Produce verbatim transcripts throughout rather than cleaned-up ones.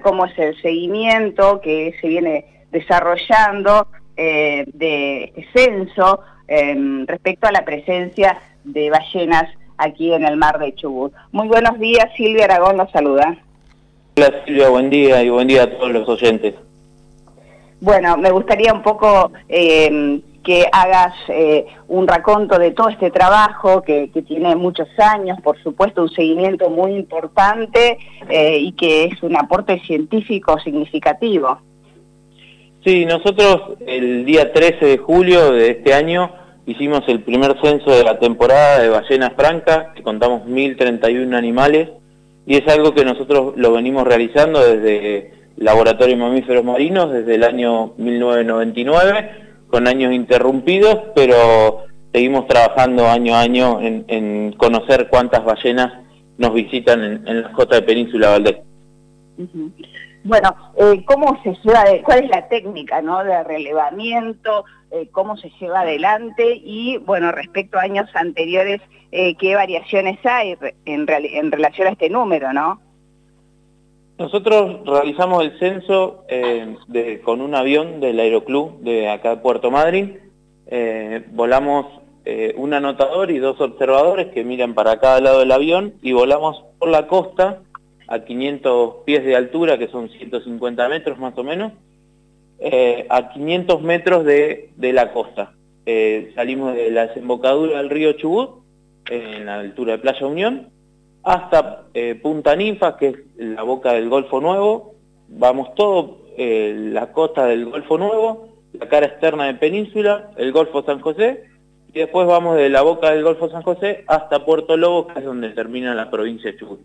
cómo es el seguimiento que se viene desarrollando eh, de este censo eh, respecto a la presencia de ballenas aquí en el mar de Chubut. Muy buenos días, Silvia Aragón los saluda. Hola Silvia, buen día y buen día a todos los oyentes. Bueno, me gustaría un poco eh, que hagas eh, un raconto de todo este trabajo que, que tiene muchos años, por supuesto un seguimiento muy importante eh, y que es un aporte científico significativo. Sí, nosotros el día trece de julio de este año hicimos el primer censo de la temporada de ballenas francas, que contamos mil treinta y uno animales, y es algo que nosotros lo venimos realizando desde Laboratorio de Mamíferos Marinos, desde el año mil novecientos noventa y nueve, con años interrumpidos, pero seguimos trabajando año a año en, en conocer cuántas ballenas nos visitan en, en las costas de Península Valdés. Uh-huh. Bueno, eh, ¿cómo se lleva, de, cuál es la técnica, ¿no?, de relevamiento, eh, cómo se lleva adelante y, bueno, respecto a años anteriores, eh, qué variaciones hay en, en relación a este número, ¿no? Nosotros realizamos el censo eh, de, con un avión del Aeroclub de acá de Puerto Madryn. Eh, volamos eh, un anotador y dos observadores que miran para cada lado del avión y volamos por la costa a quinientos pies de altura, que son ciento cincuenta metros más o menos, eh, a quinientos metros de, de la costa. Eh, salimos de la desembocadura del río Chubut, eh, en la altura de Playa Unión, hasta eh, Punta Ninfa, que es la boca del Golfo Nuevo. Vamos todo eh, la costa del Golfo Nuevo, la cara externa de Península, el Golfo San José, y después vamos de la boca del Golfo San José hasta Puerto Lobo, que es donde termina la provincia de Chubut.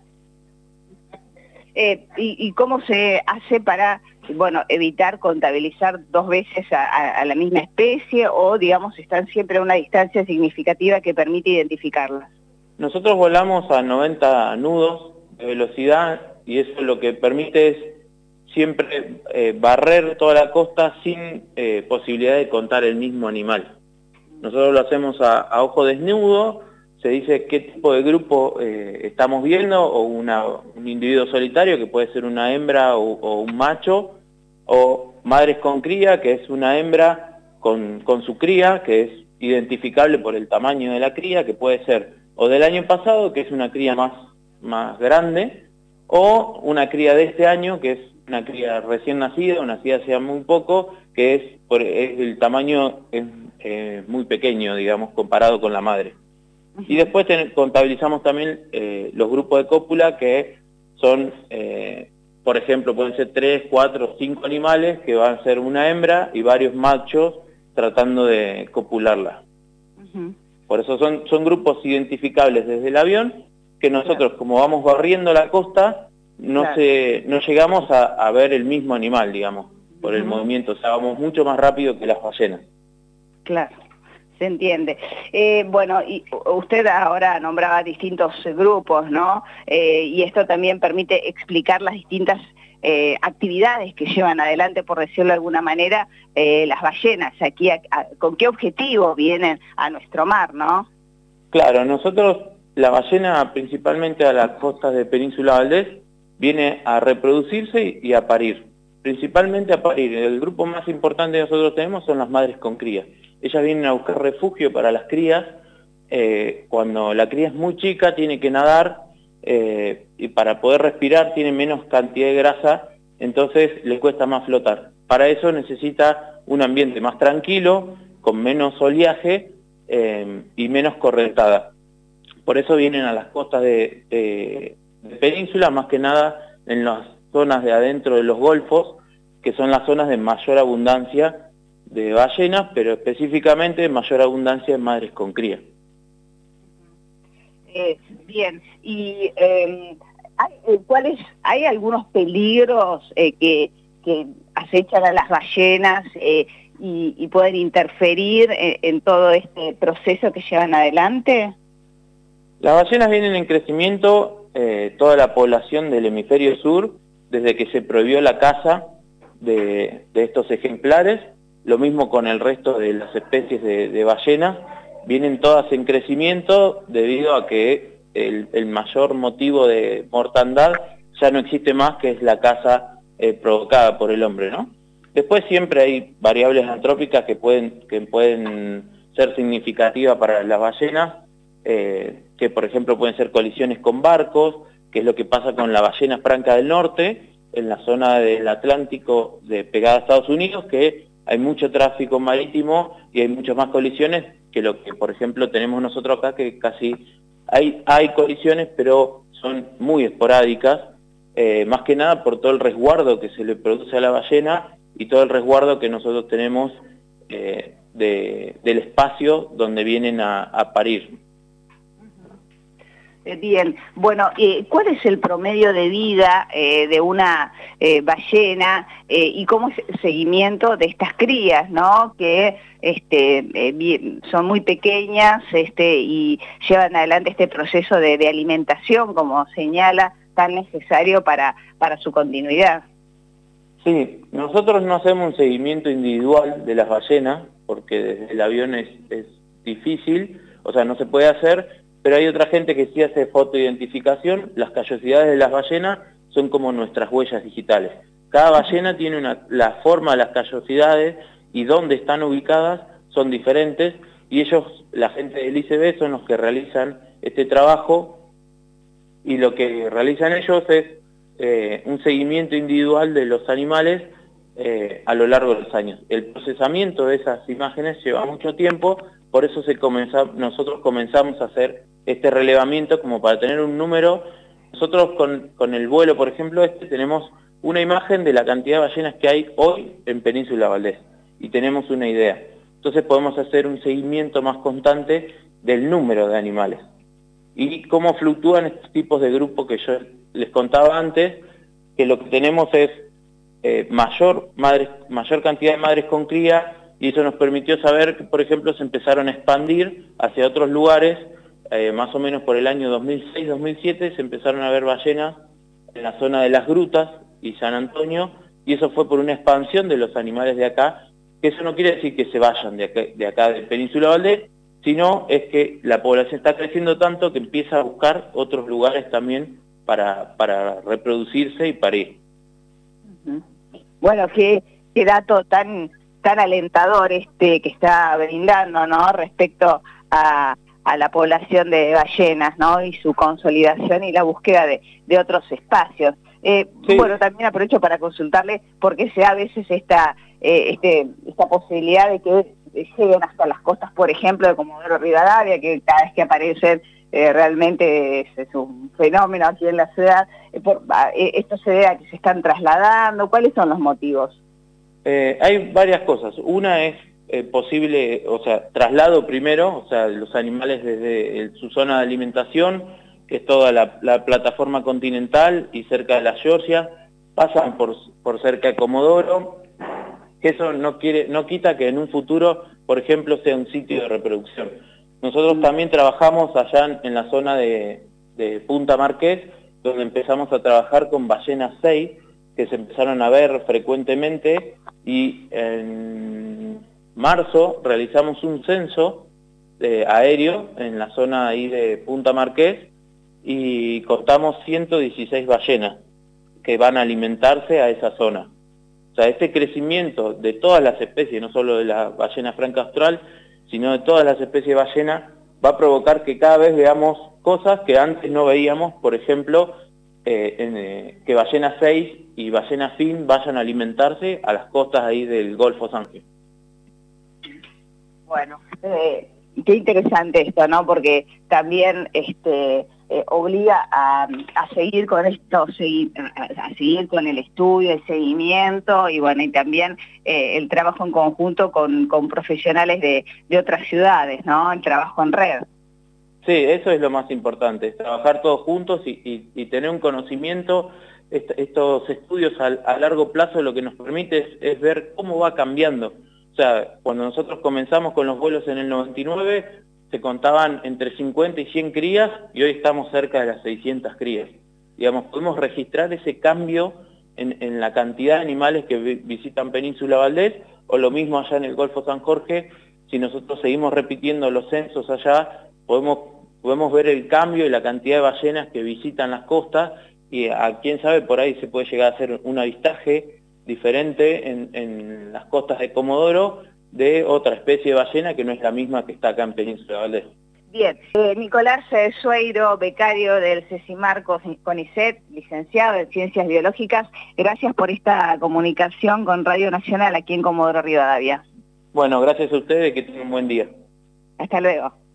Eh, y, ¿Y cómo se hace para, bueno, evitar contabilizar dos veces a, a, a la misma especie o, digamos, están siempre a una distancia significativa que permite identificarlas? Nosotros volamos a noventa nudos de velocidad y eso lo que permite es siempre eh, barrer toda la costa sin eh, posibilidad de contar el mismo animal. Nosotros lo hacemos a, a ojo desnudo, se dice qué tipo de grupo eh, estamos viendo, o una, un individuo solitario, que puede ser una hembra o, o un macho, o madres con cría, que es una hembra con, con su cría, que es identificable por el tamaño de la cría, que puede ser o del año pasado, que es una cría más, más grande, o una cría de este año, que es una cría recién nacida, o nacida hace muy poco, que es, por, es el tamaño es, eh, muy pequeño, digamos, comparado con la madre. Y después ten, contabilizamos también eh, los grupos de cópula, que son, eh, por ejemplo, pueden ser tres, cuatro, cinco animales, que van a ser una hembra y varios machos tratando de copularla. Uh-huh. Por eso son, son grupos identificables desde el avión, que nosotros, claro, como vamos barriendo la costa, no, claro, se, no llegamos a, a ver el mismo animal, digamos, por el uh-huh. movimiento. O sea, vamos mucho más rápido que las ballenas. Claro. Se entiende. Eh, bueno, y usted ahora nombraba distintos grupos, ¿no? Eh, y esto también permite explicar las distintas eh, actividades que llevan adelante, por decirlo de alguna manera, eh, las ballenas. Aquí, a, a, ¿con qué objetivo vienen a nuestro mar, no? Claro, nosotros, la ballena, principalmente a las costas de Península Valdés, viene a reproducirse y, y a parir. Principalmente a parir. El grupo más importante que nosotros tenemos son las madres con cría. Ellas vienen a buscar refugio para las crías. Eh, cuando la cría es muy chica tiene que nadar eh, y para poder respirar tiene menos cantidad de grasa, entonces le cuesta más flotar. Para eso necesita un ambiente más tranquilo, con menos oleaje eh, y menos correntada. Por eso vienen a las costas de, de, de Península, más que nada en las zonas de adentro de los golfos, que son las zonas de mayor abundancia de ballenas, pero específicamente mayor abundancia de madres con cría. Eh, bien, y eh, ¿hay, ¿cuáles, ¿hay algunos peligros eh, que, que acechan a las ballenas eh, y, y pueden interferir en, en todo este proceso que llevan adelante? Las ballenas vienen en crecimiento, eh, toda la población del hemisferio sur, desde que se prohibió la caza de, de estos ejemplares. Lo mismo con el resto de las especies de, de ballenas, vienen todas en crecimiento debido a que el, el mayor motivo de mortandad ya no existe más, que es la caza eh, provocada por el hombre, ¿no? Después siempre hay variables antrópicas que pueden, que pueden ser significativas para las ballenas, eh, que por ejemplo pueden ser colisiones con barcos, que es lo que pasa con la ballena franca del norte, en la zona del Atlántico de, pegada a Estados Unidos, que hay mucho tráfico marítimo y hay muchas más colisiones que lo que por ejemplo tenemos nosotros acá, que casi hay, hay colisiones, pero son muy esporádicas, eh, más que nada por todo el resguardo que se le produce a la ballena y todo el resguardo que nosotros tenemos eh, de, del espacio donde vienen a, a parir. Bien, bueno, eh, ¿cuál es el promedio de vida eh, de una eh, ballena eh, y cómo es el seguimiento de estas crías, ¿no? Que este, eh, bien, son muy pequeñas este, y llevan adelante este proceso de, de alimentación, como señala, tan necesario para, para su continuidad? Sí, nosotros no hacemos un seguimiento individual de las ballenas, porque desde el avión es, es difícil, o sea, no se puede hacer, pero hay otra gente que sí hace fotoidentificación. Las callosidades de las ballenas son como nuestras huellas digitales. Cada ballena tiene una, la forma de las callosidades y dónde están ubicadas son diferentes, y ellos, la gente del I C B, son los que realizan este trabajo, y lo que realizan ellos es eh, un seguimiento individual de los animales eh, a lo largo de los años. El procesamiento de esas imágenes lleva mucho tiempo, por eso se comenzó, nosotros comenzamos a hacer este relevamiento como para tener un número. Nosotros con, con el vuelo, por ejemplo, este tenemos una imagen de la cantidad de ballenas que hay hoy en Península Valdés y tenemos una idea. Entonces podemos hacer un seguimiento más constante del número de animales y cómo fluctúan estos tipos de grupos que yo les contaba antes, que lo que tenemos es eh, mayor, madres, mayor cantidad de madres con cría, y eso nos permitió saber que, por ejemplo, se empezaron a expandir hacia otros lugares, eh, más o menos por el año dos mil seis dos mil siete se empezaron a ver ballenas en la zona de las Grutas y San Antonio, y eso fue por una expansión de los animales de acá, que eso no quiere decir que se vayan de acá, de acá de Península Valdés, sino es que la población está creciendo tanto que empieza a buscar otros lugares también para, para reproducirse y parir. Bueno, qué, qué dato tan, tan alentador este que está brindando, ¿no? Respecto a, a la población de ballenas, ¿no? Y su consolidación y la búsqueda de, de otros espacios. Eh, sí. Bueno, también aprovecho para consultarle por qué se da a veces esta, eh, este, esta posibilidad de que lleguen hasta las costas, por ejemplo, de Comodoro Rivadavia, que cada vez que aparecen eh, realmente es, es un fenómeno aquí en la ciudad. Eh, por, eh, ¿Esto se debe a que se están trasladando? ¿Cuáles son los motivos? Eh, hay varias cosas. Una es eh, posible, o sea, traslado primero, o sea, los animales desde el, su zona de alimentación, que es toda la, la plataforma continental y cerca de la Georgia, pasan por, por cerca de Comodoro, que eso no, quiere, no quita que en un futuro, por ejemplo, sea un sitio de reproducción. Nosotros también trabajamos allá en, en la zona de, de Punta Marqués, donde empezamos a trabajar con ballenas seis, que se empezaron a ver frecuentemente, y en marzo realizamos un censo eh, aéreo en la zona ahí de Punta Marqués, y contamos ciento dieciséis ballenas que van a alimentarse a esa zona. O sea, este crecimiento de todas las especies, no solo de la ballena franca austral, sino de todas las especies de ballena, va a provocar que cada vez veamos cosas que antes no veíamos, por ejemplo, eh, en, eh, que ballena seis y ballena fin vayan a alimentarse a las costas ahí del Golfo Sánchez. Bueno, eh, qué interesante esto, ¿no? Porque también este eh, obliga a, a seguir con esto, seguir, a, a seguir con el estudio, el seguimiento, y bueno, y también eh, el trabajo en conjunto con, con profesionales de, de otras ciudades, ¿no? El trabajo en red. Sí, eso es lo más importante, es trabajar todos juntos y, y, y tener un conocimiento. Est estos estudios a, a largo plazo lo que nos permite es, es ver cómo va cambiando. O sea, cuando nosotros comenzamos con los vuelos en el noventa y nueve, se contaban entre cincuenta y cien crías, y hoy estamos cerca de las seiscientas crías. Digamos, podemos registrar ese cambio en, en la cantidad de animales que vi visitan Península Valdés, o lo mismo allá en el Golfo San Jorge. Si nosotros seguimos repitiendo los censos allá, podemos, podemos ver el cambio y la cantidad de ballenas que visitan las costas, y a quién sabe, por ahí se puede llegar a hacer un avistaje diferente en, en las costas de Comodoro de otra especie de ballena que no es la misma que está acá en Península Valdés. Bien, eh, Nicolás Sueiro, becario del CECIMAR CONICET, licenciado en Ciencias Biológicas, gracias por esta comunicación con Radio Nacional aquí en Comodoro Rivadavia. Bueno, gracias a ustedes, que tengan un buen día. Hasta luego.